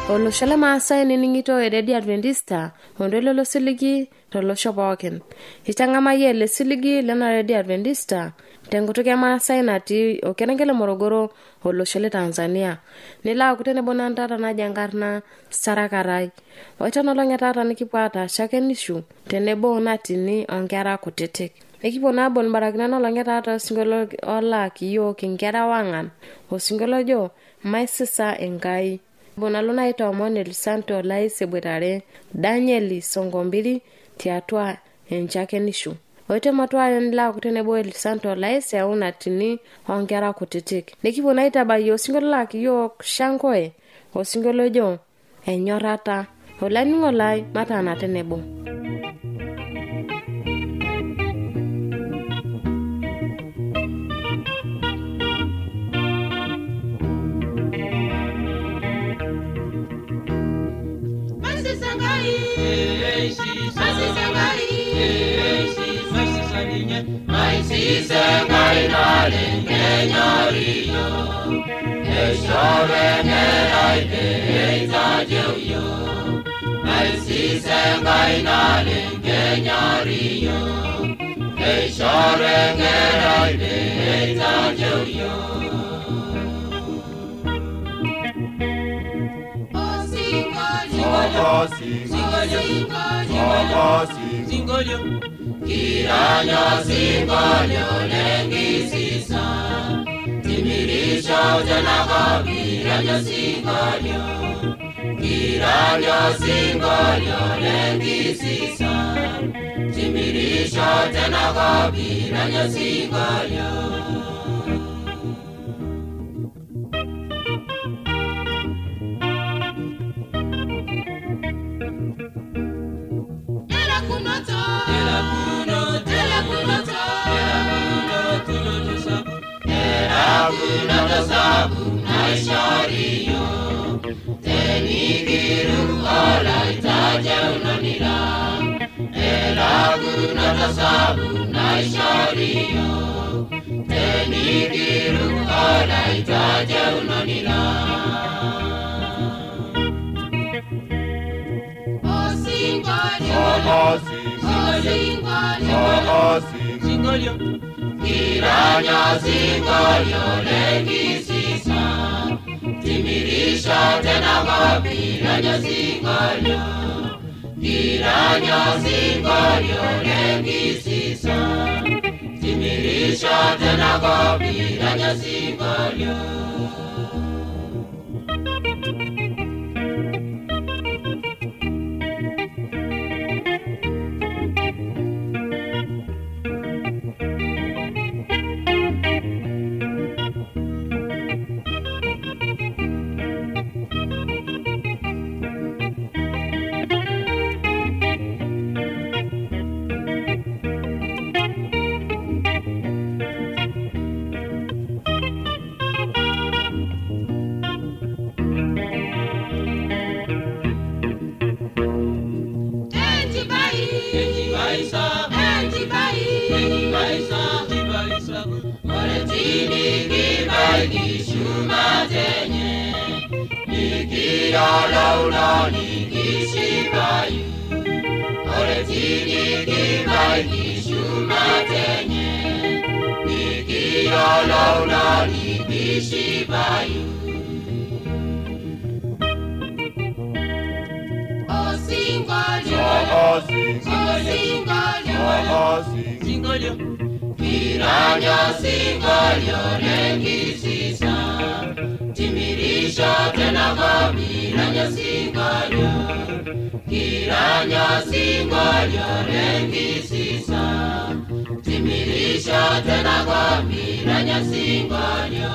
olosho le Maasai nining'ito eredi Adventista ondolo lo siligi tolosho pookin. Itang'amayie le siligi lena redi Adventista tenkutuk e Maasai natii orkerenket le Morogoro olosho le Tanzania. Nilaaku tenebo nantata naji enkarna Sara Karai. Oitanolong' etata nikipuo aataashakenishu tenebo natini onkera kutitik. Ekipuo naa abol mbarakino nolong' etata osinkolio olaaki yiok inkera wang'an osinkolio ojo maisisa Enkai. Bonalo naitoomon Elisanto Lais eboitare Danieli Songombiri tiatua enchakenishu. Oitematua nilaaku tenebo Elisanto Lais eunatini onkera kutitik. Nikipuo naa aitabayie osinkolio laaki yiok Shankoe osinkolio ojo enyorrata. Olainining'oni lai mataana tenebo. Sengai na lengenyariyo Eshore ngerai beza jeuyo Maisi sengai na lengenyariyo Eshore ngerai beza jeuyo Singolio Kiranya singolio lengisisa Timirisha ujanaga kiranya singolio Kiranya singolio lengisisa Timirisha ujanaga kiranya singolio Kuna sabu na ishariyo Tenigiru ala itaja unanira Kuna sabu na ishariyo Tenigiru ala itaja unanira Singolio Kiranya singolio lengisisa Timirisha tena kabiranya singolio Kiranya singolio lengisisa Timirisha tena kabiranya singolio Laula nikishibayu Oretini kibai kishumatenye Nikiyo laula nikishibayu Singolio Kiranya singolio lengisisa Timirisha tena kabiranya singolio Kiranya singolio lengisisa Timirisha tena kabiranya singolio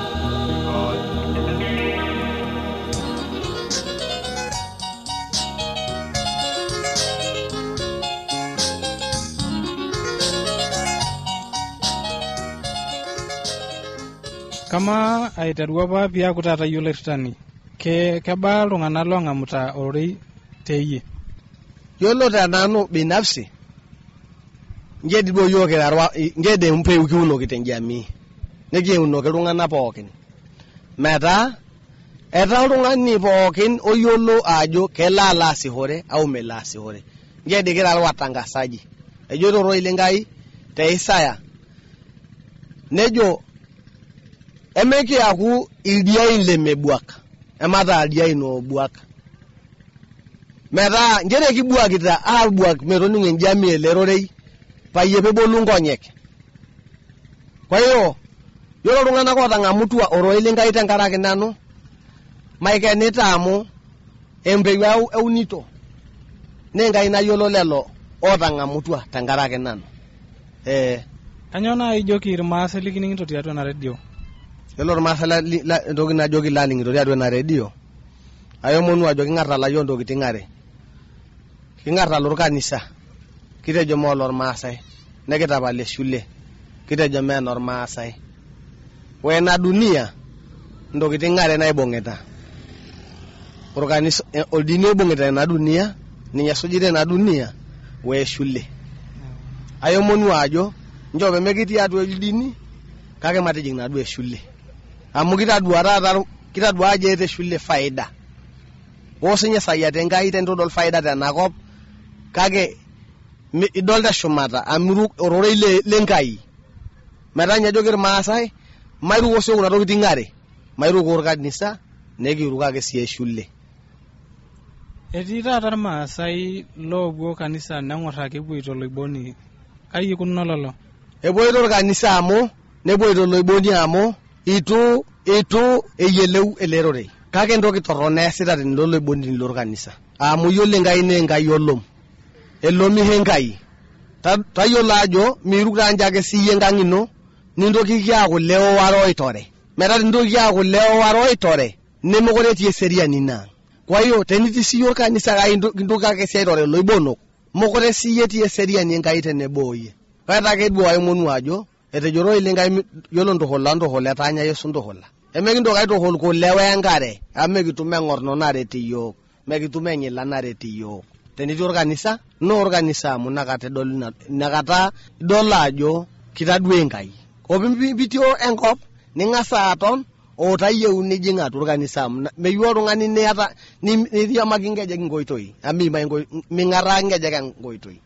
Kama aiterua pa pia kutata yulertani kebaa iltung'anak loong'amuta ororei teyie. Yiolo tenanu binafsi ngedi duo yiok kirarwa ngede mpeu kiunoki tenjamii nikiunoki iltung'anak pookin metaa Etaa oltung'ani pookin oyiolo ajo kelala asihore au mela asihore. Nje dikira watangasaji. Ejo toro ile ngai te Isaya. Nejo emeki aku ildiain lemebuaka. Emata aldiain obuaka. Meta njere kibuakita abuak metonunge njami elerorei paye pebolu nkonyek. Kwa hiyo yolo tung'ana ko tangamutua oro ile ngai tenkaraki nanu maikenita amu empeyu eunito nengai na yolo lelo otangamutua tenkaraki nanu. Kanyo na ijoki irmaase likiningito tiatua na radio. Yolo irmaase ntoki na joki laningito tiatua na radio. Ayomonu ajo kingarta la yondo kitingare. Kingarta lor kanisa. Kitejo mo lor maasai. Nekitapale shule. Kitejo me nor maasai. Wena dunia ndokiting ngare na ibongeta. Organisa oldini ibongeta na dunia, ninya sujire na dunia we shule. Ayomonu ajo njobe megiti atu oldini kake matijing na du shule. Amu kitadua aje te shule faida. Wosinya sayate ngai tendodol faida tenakop kake idolta shumata amiru orore ile ngai. Metanya jogir maasai mairu wosio kuna tokiting ngare. Mairu ko kanisa negiruka ke sie shule. Etii taata irmaasai loopuo kanisa neng'orraki epuoito loiboni. Kai ikununo lolo? Epuoito kanisa amu nepuoito loiboni amu itu eyieleu elerorei. Kake entoki torrona easita tenilo loiboni nilo kanisa. Amu yiolo enkai ne enkai olom. Elomi enkai. Tayiolo ajo miruka anjake siye enkang' ino nintoki kiaku leo waro oitore. Meta nintoki kiaku leo waro oitore nemekore etii eseriani ina. Kwa hiyo teniti siyo kanisa kai kintoki ake siaitore loibonok. Mokore siye etii eseriani enkai tenebo yie. Kaita ake duo aimonu ajo etejoro ile ngai yiolo ntohola etanya Yesu ntohola. Emekintoki aitohol ko lewe enkare ame kitume ng'orno nareti yiok. Mekitume enyila nareti yiok. Teniti organisa no organisa amu nakata idol ajo kitadue enkai. Opimpitio enkop ning'asa aton otayieu nijing atua kanisa amu meyiu oltung'ani niata niriamaki ngejek nkoitoi ami ming'ara ngejek nkoitoi.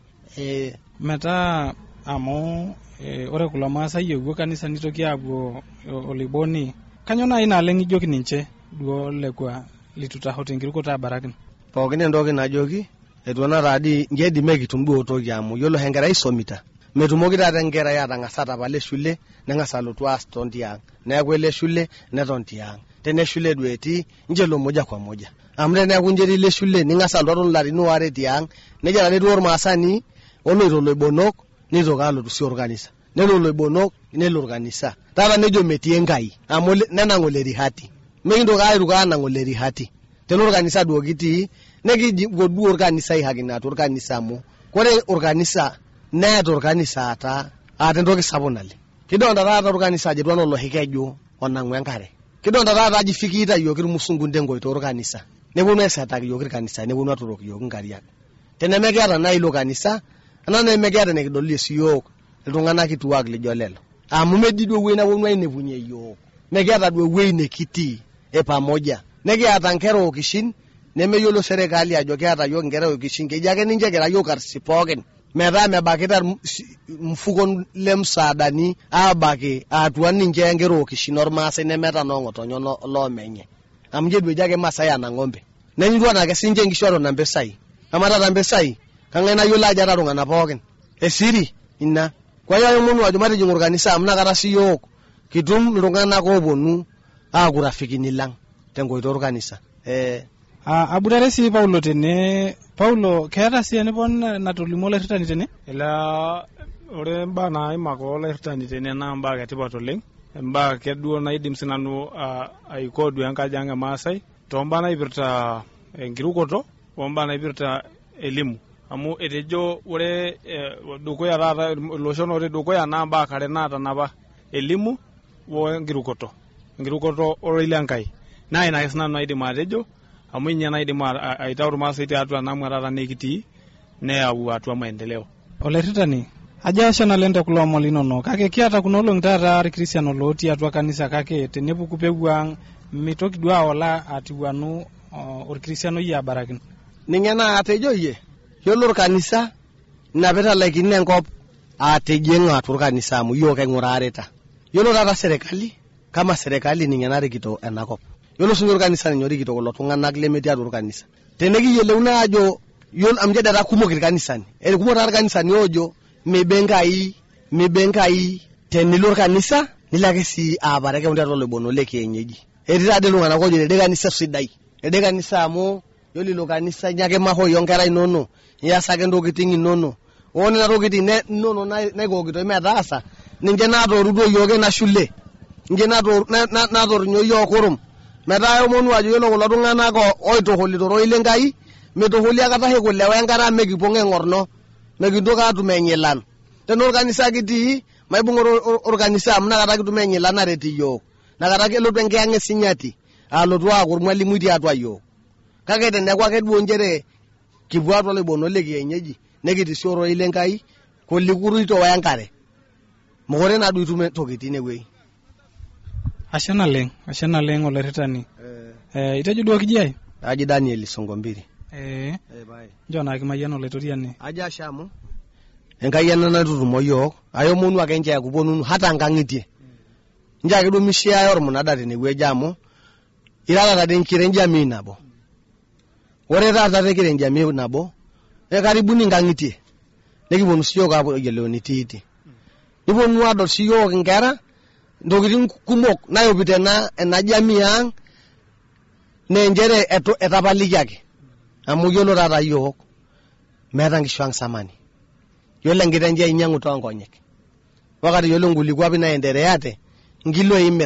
Metaa amu ore kulo maasai epuo kanisa nitoki apuo oliboni. Kanyo nai naleng ijoki ninche duo lekwa litutahote nkirukoto abarakin. Pookin entoki najoki etuana tadi ngedi mekitum duo toki amu yiolo enkerai isomita. Metumoki taata enkerai atang'asa tapale shule neng'asa alotu aas tontiang'. Neeku ele shule neton tiang'. Tene shule duo etii njelo moja kwa moja. Amu teneeku njeri ile shule ning'asa alotu larin ware tiang'. Neja ake duo irmaasani oloito loibonok nitoki alotu si orkanisa. Nelo loibonok nelo orkanisa. Taata nejo metii enkai amu nenang' olerihati. Mekintoki airuka anang' olerihati. Telo orkanisa duo kitii nekigo duo orkanisa ihakina atua orkanisa amu kore orkanisa neeta orkanisa ata entoki sapuk naleng. Kidonta taata orkanisa ajo tuano lohikeju onang'u enkare. Kidonta taata aji fikita yiok irmusungu ndengoito orkanisa. Neponu aisataki yiok irkanisa neponu aturoki yiok nkariak. Tenemekiata na ilo kanisa ana nemekiata nekidolie siyiok iltung'anak kituak lijo lelo. Amu medii duo ewuei naponu ainepunye yiok. Mekiata duo ewuei nekitii pamoja. Nekiata nkera okishin nemeyiolo serikali ajo kiata yiok nkera okishin keji ake ninche kira yiok arsi pookin. Metaa mebakita mfuko lemsaadani abaki atua ninche nkera okishin ormaasai nemeta noong'otonyo loomenye. Amu jedwe jake masai ana ng'ombe. Nenyitua nake sinche nkishoro na mpesai. Amata ta mpesai kang'ai nayiolo ajo ata tung'ana pookin. Esiri ina. Kwa hiyo ayomonu ajo matijing orkanisa amu nakata siyiok kitum iltung'anak ooponu aaku rafikini lang' tenkoitoi orkanisa. Abudare si Paulo tene. Paulo keeta si enipon natolimu olairritani tene? Ela ore mbaa naimako olairritani tene naa mbaa etipat oleng. Mbaa keduo naidim sinanu aiko duo enkaji ang' emaasai tombaa naipirta enkirukoto ombaa naipirta elimu. Amu etejo ore dukuya taata iloshon otii dukuya naa mbaa kare naatanapa elimu wenkirukoto. Enkirukoto oroile enkai. Naa ina ake sinanu naidim atejo amu inye naidim aitau irmaasai tiatua namwa taata nekitii neyau atua maendeleo. Olairritani Aja shana lente kulo molino no kake kiata kuno long tata Kristiano loti atwa kanisa kake tenepuku pewang mitoki dua wala atiwanu Kristiano ya barakin. Ningena atejo ye. Yolor kanisa na beta lakini enkop atejenga atur kanisa mu yo ke ngurareta. Yolor ata serikali kama serikali ningena rikito enakop. Yolo sunyor kanisa nyori kito kulo tunganak lemeti atur kanisa. Tenegi yeleuna ajo yol amje dara kumok kanisa ni. Kumok tar kanisa ni ojo mebengai tenilor kanisa nilake si abareke undaro lebono leke enyeji. Erira de lungana ko jere de kanisa sidai. De kanisa mo yoli lo kanisa nyake maho yonkera inono ya sake ndokiting inono one na rokiti ne nono na gogito metasa ninge na do rudo yoge na shule ninge na do na do nyo yokorum meta yo monu ajo yolo lo dungana ko oito holito ro ile ngai meto holi akata he ko lewa ngara megi ponge ngorno megi ndoka tu menyelan ten organisa kiti mai bungoro organisa amna kata kitu menyelan na reti yo na kata ke lo tenge ange sinyati alo twa ko mwalimu di atwa yo kake tende kwa ke duonjere kibwato le bono le kienyeji negiti soro ile ngai ko likuru to wayankare mogore na du tume tokitine we ashana leng oleretani itejo duo kijai aji Daniel Songombiri bai jona kimayano letoriane aja shamu engayana na tutumo yo ayo monu akenje yakubonunu hata ngangitie njake do mishia yor munadate ne we jamo irala ta denkire njami nabo ore ta tekire njami nabo karibuni ngangitie nekibonu siyo ka yeloni titi ibonu ado siyo ngara ndogirin kumok nayo bitena na jami yang nenjere etapali yake amu yolo rara yo merang shwang samani yole ngiranje inyangu tongonyek wakati yolo nguli kwa bina endereate ngilo imer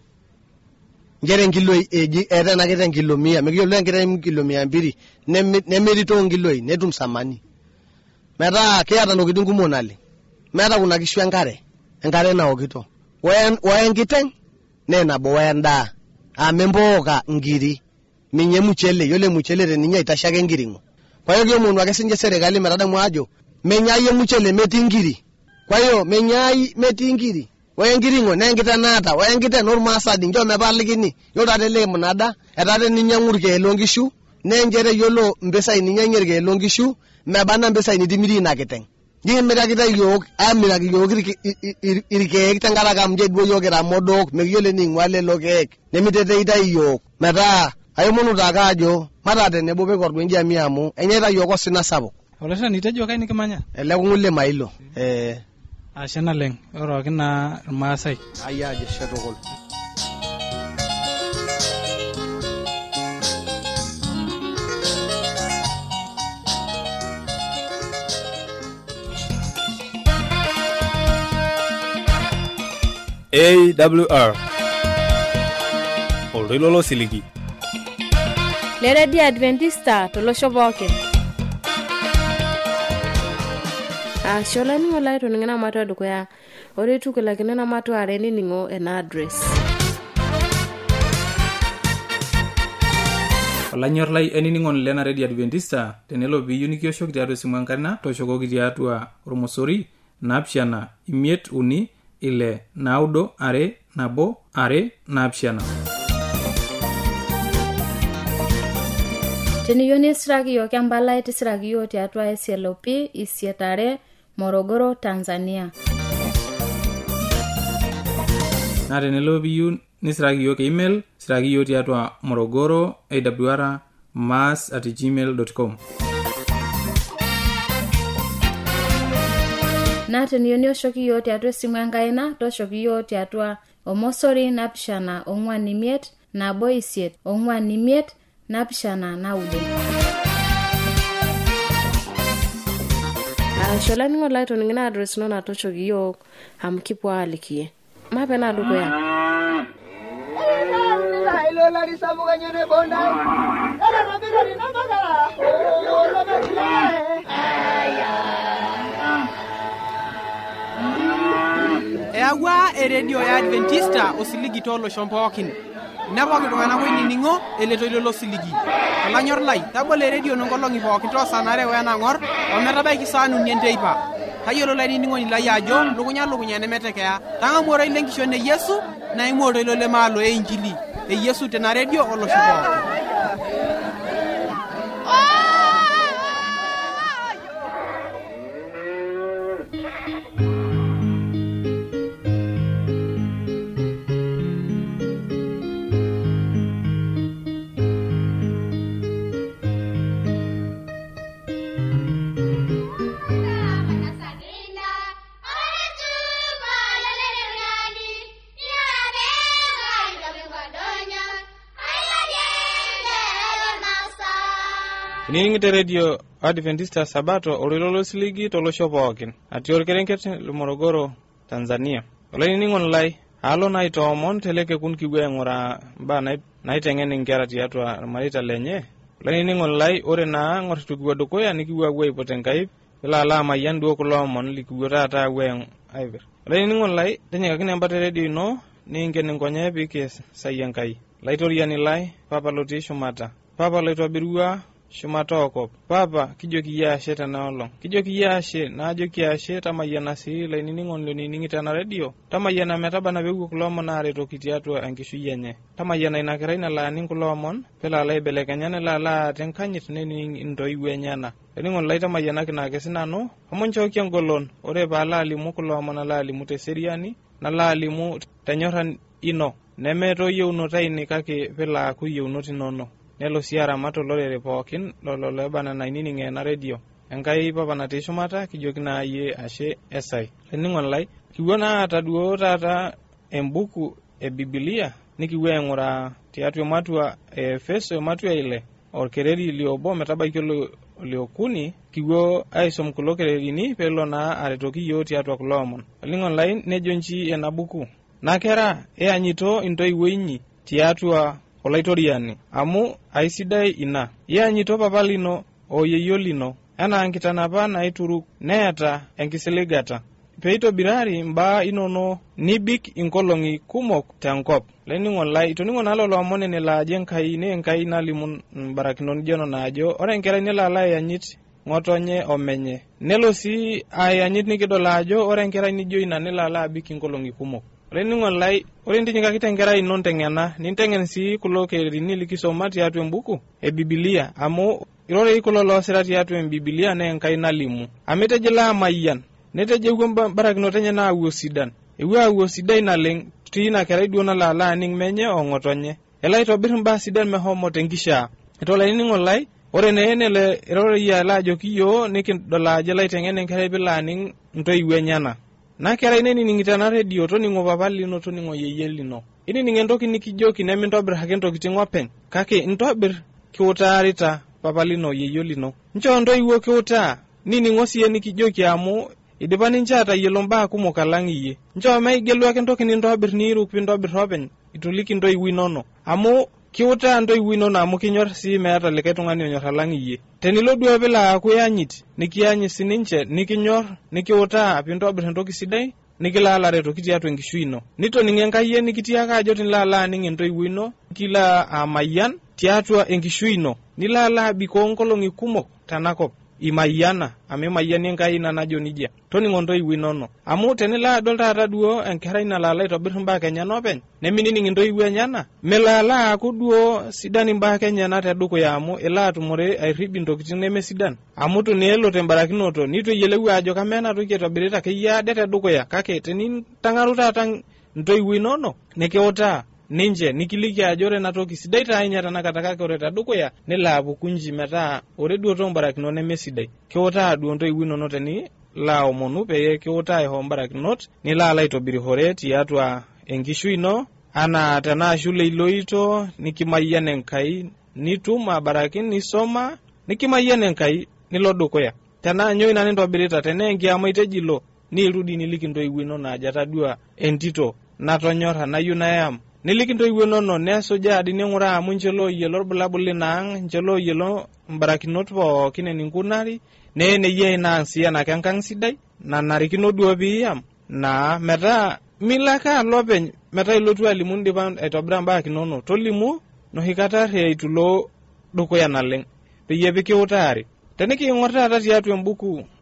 njere ngilo eji era na kete ngilo 100 mekiyolo ngire ngilo 200 ne merito ngilo netum samani mera kiata nokidungu monale mera kuna kishwa engare na okito waen kiteng nena bo wenda amemboka ngiri minye muchele yole muchele reninya itashake ngiringo kwa hiyo mundu akesinje serikali merada mwajo menyaye muchele metingiri kwa hiyo menyai metingiri waengiringo nengita nata waengita normal sadi njo mebalikini yoda dele munada etade ninyangurke elongishu nenjere yolo mbesa ininyangirke elongishu mebana mbesa inidimiri na kiteng ndi mera kita yok amira yok irike kitangara kamje dwo yogera modok megiyole ningwale lokek nemitete ita yok meta ayo munu dagajo marade ne bobe kordo nji amiamu enyeta yoko sina sabo olesa nitejo kai nikimanya ele kungulle mailo ashana leng oro kina masai ayaje shetokol AWR Ololo siligi Lere di Adventista to lo shoboke shola ni wala to ngena mato do ya ore tu kala kinena mato are ni ngo en address wala nyorlai enini ngon lena ready Adventista tenelo bi unikio shok diado simankana to shoko gidiatwa romosori napshana imiet uni ile naudo are nabo are napshana teni yoni sragi yo kambala iti sragi yo tiatwa SLOP isietare Morogoro Tanzania na tenelo biyu ni sragi yo ke email sragi yo tiatwa morogoro awr@gmail.com na teni yoni shoki yo tiatwa simwangaina to shoki yo tiatwa omosori napshana ongwanimiet na boisiet ongwanimiet napshana naudo shola ni wala to ngena address no na to chogi yo amkipwa alikie mapena duko ya ilo la risabuga nyene bonda era rabira rinabagara o la ewa radio ya Adventista osiligi tolo shompokin naboki tungana ko ningo eleto lolo siligi ala nyorlai tabole radio no ngolongi boki to sanare wena ngor o metabai kisanu nienteipa tayiolo lainining'oni lai ajo lukunya nemetekeya tang'amu oroi lenkishon e Yesu naimu oroi lolemaalo e injili e Yesu tena redio olosho pookin. Nining'ite radio Adventista Sabato olilolo siligi tolosho pookin ati orkerenket le Morogoro Tanzania. Olainining'on lai alo naitoomon teleke kun kipuo aing'uraa mbaa naiteng'en inkera tiatua irmareita lenye. Olainining'on lai ore naa ng'or kipuo dukuya nikipuo apuo aipot Enkai pilo alo amayian duo kulo omon likipuo taata apuo aipir. Olainining'on lai tinyikakini embata radio ino niinken inkonye pikisai Enkai. Laitoriani lai papa lotii shumata, papa laitobirua shumata okop. Papa kijoki iyie ashe tenaolong. Kijoki iyie ashe naajoki ashe tamayiana sii lainining'on lonining'ito ena radio. Tamayiana metabana peepuo kulo omon aaretoki tiatua enkishui enye. Tamayiana ina kerai nalo aning kulo omon pelo alo aibelekenya nelo alo aata enkanyit nening intoiwuo enyenak. Lainining'on lai tamayianaki naake sinanu amu nchooki engolon ore paalo alimu kulo omon alo alimu teseriani nalo alimu tenyorran ino nemetoyieunoto aini kake pelo aaku yieunot inono. Nelo sii aramat olorere pookin lolo lebana nainining ena radio. Enkai papa natii shumata kijoki naa iyie ashe esai. Lainining'on lai kipuo naa aata duo taata embuku e Biblia nikipuo aing'uraa tiatua ematua Efeso ematua 6 orkereri liobo metabaiki oliokuni kipuo aisom kulo kererini pelo naa aretoki iyiook tiatua kulo omon. Lainining'on lai nejo nchi ena buku nakera eanyito intoiwuo inyi tiatua olaitoriani amu aisidai ina. Ianyito papa lino o yeyio lino enaa enkitanapa naituruk neeta enkisiligata peitobirari mbaa inono nibik inkolong'i kumok tenkop. Lainining'on lai itoning'o naa lelo omon enelo ajo Enkai ne Enkai nalimu mbarakinot nijo naajo ore enkerai nelo alo ayanyit ng'otonye omenye nelo sii ayanyit nikidol ajo ore enkerai nijo ina nelo alo abik inkolong'i kumok. Lainining'on lai ore ntinyikakita enkerai ino nteng'ena ninteng'en sii kulo kererini likisoma tiatua embuku e Biblia amu irorei kulo loosira tiatua Biblia ne Enkai nalimu. Amitejila amayian netejeuo mbarakinot enye naawuo sidan. Ewuo awuo sidai naleng tina kerai duo nalo alo aning menye ong'otonye. Elo aitobir mbaa sidan mehomo tenkishaa. Ito lainining'on lai ore neenele irorei alo ajoki iyoo nikidol ajo laiteng'en enkerai pilo aning ntoiwuo enyenak. Na kerai nenining'ito ena radio toning'o papa lino toning'o yeyio lino. Inining entoki nikijoki nemintobir ake ntokitin openy kake intobir kiutaarita papa lino yeyio lino. Nchoo ntoiwuo kiutaa nining'o siye nikijoki amu idipa ninche atayiolo mbaa kumok alang iyie. Nchoo meigelu ake entoki nintobir niiruk pintobir openy ituliki ntoiwuo inono amu kiutaa ntoiwuo inono amu kinyor sii meeta likae tung'ani onyor alang iyie. Tenilo duo pilo aaku yanyit nikianyit sininche nikinyor nikiutaa pintobir entoki sidai nikilo alo aretoki tiatua enkishui ino. Nitoning'o Enkai nikitiaka ajo tinilo alo aning entoiwuo ino kilo amayian tiatua enkishui ino nilo alo abikoo nkolong'i kumok tenakop imayiana amu imayiani Enkai ina najo nijia. Toning'o ntoiwuo inono amu tenilo adol taata duo enkerai nalo alo aitobir mbaa enyenak openy neminining intoiwuo enyenak melo alo aaku duo sidan mbaa enyenak tedukuya amu elo atumore airrib intokitin nemesidan amu tunelo tembarakinoto nitu eyiolou ajo kama ena toki aitobirita akeyie ade tedukuya kake tenintang'aru taata ntoiwuo inono nikiutaa ninche nikiliki ajo ore ena toki sidai taa inya tenakata kake ore tedukuya nelo apuku nji metaa ore duo tombarakinot nemesidai. Kiutaa duo ntoiwuo inono teni laomonu pee kiutaa eho mbarakinot nilo alo aitobirishore tiatua enkishui ino anaa tenaa shule iloito nikimayian Enkai nitum abarakin nisoma nikimayian Enkai nilo dukuya. Tenaa nyoo ina nintobirita tenaa enkiama itejilo nirudi niliki ntoiwuo inono ajo atadua entito natonyorra nayieu nayam niliki ntoiwuo inono nesuja adi ning'uraa amu nche looyiolo irbulabul linaang nche looyiolo mbarakinot pookin eninkunari neyie inaang sii enake enkang sidai nanarikino duo piiyam naa metaa milaka lopeny metaa ilotu alimu ndipa aitobira mbaa kinono tolimu nohikata reitulo dukuya naleng peyie pikiutaari. Tenikiing'or taata tiatua embuku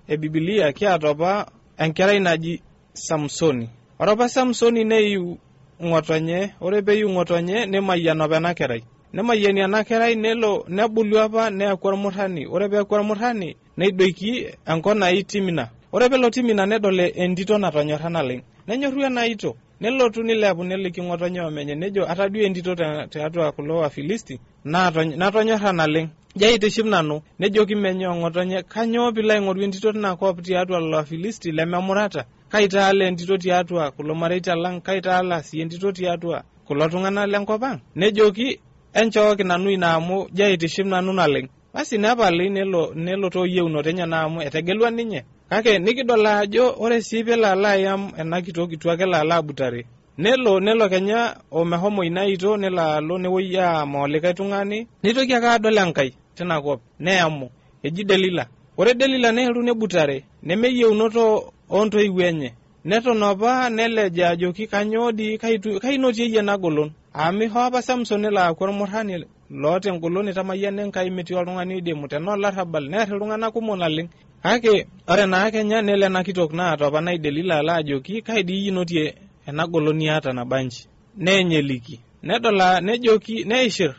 Biblia kiata apa enkerai naji Samsoni. Ore apa Samsoni neyiu ngotonye, ore peyiu ngotonye nemayian apa ena kerai. Nemayian ena kerai nelo nebulu apa neeku ormurrani. Ore peeku ormurrani neidoiki enkop naji Timina. Ore pelo Timina nedol entito natonyorra naleng. Nenyorru ena ito. Nelotu nilepu neliki ngotonye omenye nejo atadua entito tiatua kulo Wafilisti natonyorra naleng. Jaitiship nanu nejoki menye ngotonye kanyoo pilo aing'oru entito tina kop tiatua lelo Wafilisti lememurata. Kaitaala entito tiatua kulo mareita lang, kaitaala si entito tiatua kulo tung'anak lenkop ang. Nejoki enchooki nanu ina amu jaitiship nanu naleng. Basi nepali nelo toyieunoto enye na amu etegelua ninye. Kake nikidol ajo ore sii pelo alo ayam ena kitokituak elo alo abutare. Nelo Kenya omehomo ina ito nelo alo newoi aama olikae tung'ani. Nitoki ake adol enkai tina kop neyamu eji Delila. Ore Delila neelu nebutare nemeyieunoto ontoiwuo enye. Neton apa neleja ajoki kanyoo dii kainotie yie ena golon. Amiho apa Samson nelo aaku ormurrani loota engolon itamayian enkai metii oltung'ani oidimu tenaa olarrabal neer iltung'anak kumok naleng. Kake ore naa Kenya nelo ena kitok naata apa nai Delila alo ajoki kai dii inotie ena golon niata nabanji. Neenyeliki. Nedola nejoki neishir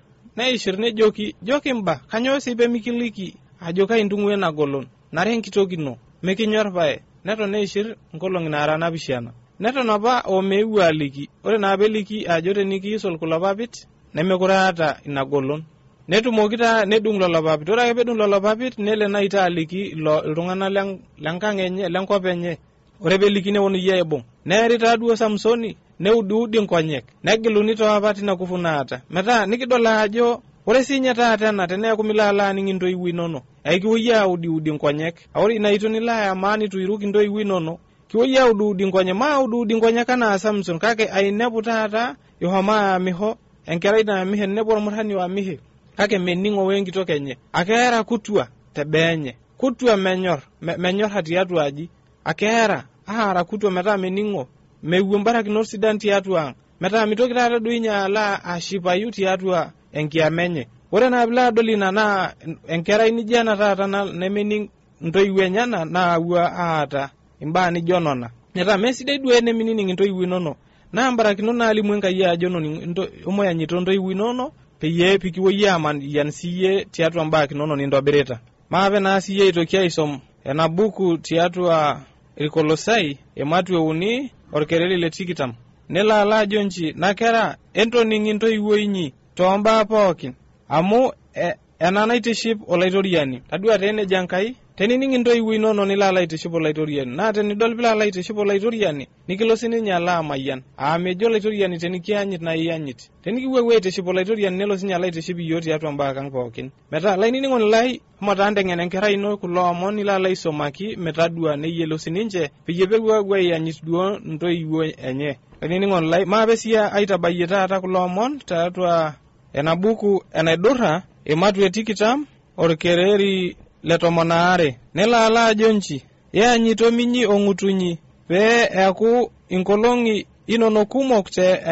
nejoki joki mba kanyoo sii pemikiliki ajo kai ntung'ua ena golon. Nare enkitok ino mekinyor pae. Neton neishir nkolong'i nara napishana. Neton apa omeeu aliki. Ore naa peliki ajo tenikiisol kulo papit nemekure aata ina golon. Netumoki taa nedung lolo papit. Ore ake pedung lolo papit nele naita aliki iltung'anak lenkang enye lenkop enye. Ore peliki newonu yie aibung. Neeri taaduo Samsoni neudiudi nkonyek. Negiluni toapa tina kufu naata. Metaa nikidol ajo ore siinye taata ena teneeku milo alo aning intoiwuo inono. Kiwoi audiudi nkonyek. Ore ina itu nilo amaani tuiruki intoiwuo inono. Kiwoi audiudi nkonyek. Audiudi nkonyek anaa Samson kake ainepu taata ihomo aamiho enkerai naamihe nepu ormurrani waamihe. Kake mening'o wenkitok enye. Akeera kutua tebee enye. Kutua menyor tiatua aji. Akeera aara kutua metaa mening'o. Mewuo mbarakinot sidan tiatua ang. Metaa mitoki taata duo inye ala ashipayu tiatua enkiama enye. Ore naa bila adol ina naa enkerai nijo ena taata nemening ntoiwuo enyana naawua aata imbaa nijo nona. Metaa mesidai duo eneminining intoiwuo inono. Naa mbarakinot naalimu Enkai ajo omoyanyito ntoiwuo inono peyie pikiwoi aman siye tiatua mbaa kinono nintobirita. Maape naa siye aitoki aisom ena buku tiatua Irkolosai Matthew 3 orkereri le 20. Nelo ala ajo nchi nakera entoning intoiwuo inyi tombaa pookin amu ena naitiship olaitoriani. Tadua tene Enkai tenining intoiwuo inono nilo ala aitiship olaitoriani. Naa tenidol bila ala aitiship olaitoriani nikilo sininye ala amayian. Mejo olaitoriani tenikianyit na iyanyit. Tenikiwuo aitiship olaitoriani nelo sinye ala aitiship iyio tiatua mbaa kang pookin. Metaa lainining'oni lai mataa ntengen enkerai ino kulo omon nilo ala aisomaki metadua neyielo sininche peyie pepuo aiyanyit duo ntoiwuo enye. Lainining'oni lai maape sii aitabayie taata kulo omon tiatua ena buku enaidurra Matthew 20 orkereri le 12. Nelo ala ajo nchi iyanyito minyi ong'utunyi pee eaku inkolong'i inono kumok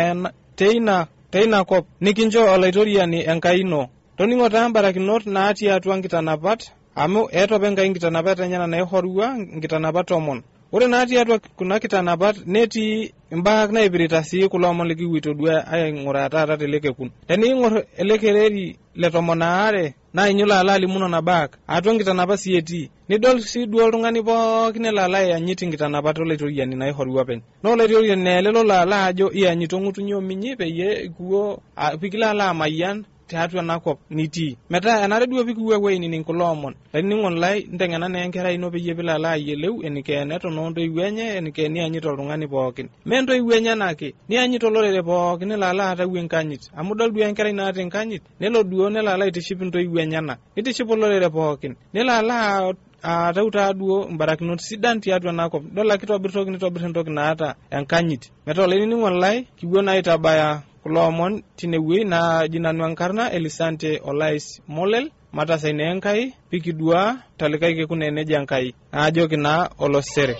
teina kop nikincho olaitoriani Enkai ino. Toning'o taa mbarakinot natii atua nkitanapat amu eetope Enkai nkitanapat enyana naihorua nkitanapat 10. Ore natii atua kuna kitanapat netii imbaa naipirita sii kulo omon likiwuito duo aing'uraa taata telekekun. Teniing'or elekereri le 12 naa inyolo ala alimu nona baak atua nkitanapat sii etii. Nidol sii duo oltung'ani pookin nelo ala ayanyit nkitanapat olaitoriani naihorua penye. Olaitoriani nelelo ala ajo iyanyito ng'utunyi ominyi peyie ikuo pikilo ala amayian tiatua nakop nitii. Metaa enare duo pikiwuo ewuei nining kulo omon. Lainining'oni lai nteng'ena naa enkerai ino peyie pilo ala ayieleu enikeene tontoiwuo enye enikeene anyit oltung'ani pookin. Me ntoiwuo enye nake nianyit olorere pookin nelo ala atau enkanyit. Amu dol duo enkerai naata enkanyit nelo duo nelo ala aitiship ntoiwuo enyana. Nitiship olorere pookin. Nelo ala atau taaduo mbarakinot sidan tiatua nakop. Dol akitobir entoki naata enkanyit. Metaa lainining'oni lai kiwuo naa aitabaya kulo omon tinewuei na jinanu enkarna Elisante Olais Molel matasai ne Enkai pikidua talikai kekune neja Enkai ajoki naa olosere.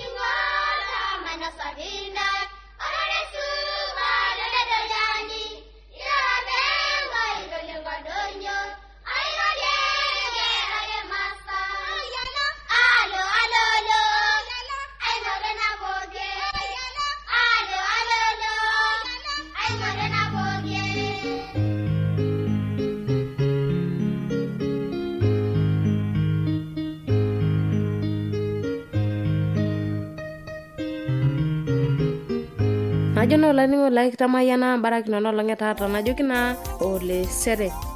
Alo najo no laningo like tamayana barakino no longe tata najoki na ole sere